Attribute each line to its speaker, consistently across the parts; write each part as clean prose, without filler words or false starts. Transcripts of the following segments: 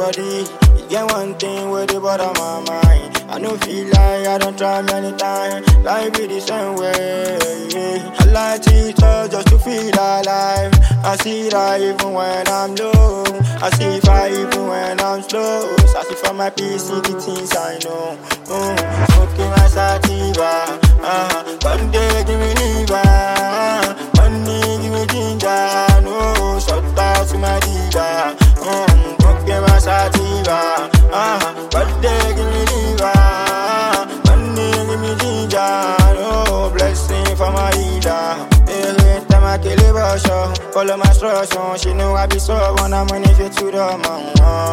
Speaker 1: body. You get one thing where they bother my mind. I don't feel like I don't try many times. Life be the same way, yeah. I like to touch just to feel alive. I see that even when I'm low. I see fire even when I'm slow. Sassy for my peace, see the things I know. Smoking my sativa. One day give me liver. One day give me ginger. No, shut out to my diva. Smoking my sativa. One day give me liver. One day give me ginger. No, blessing for my healer. Every time I kill a brush, follow my instructions. She know I be so when I'm running fit to the man.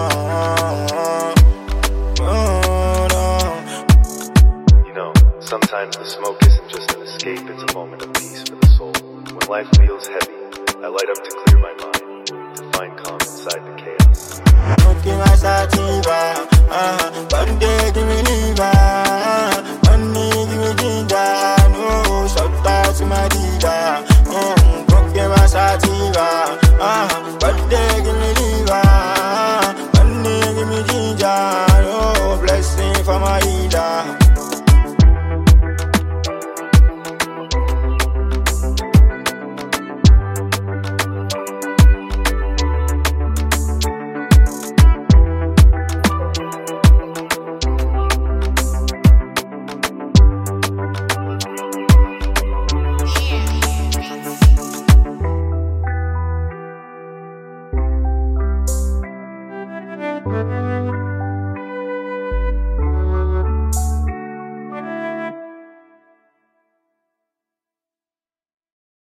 Speaker 2: You know, sometimes the smoke isn't just an escape, it's a moment of peace for the soul. When life feels heavy, I light up to clear my mind, to find calm inside the chaos.
Speaker 1: Smoking my sativa, one day give me liver, one day give me ginger. No, shout out to my diva. Smoking my sativa, one day give me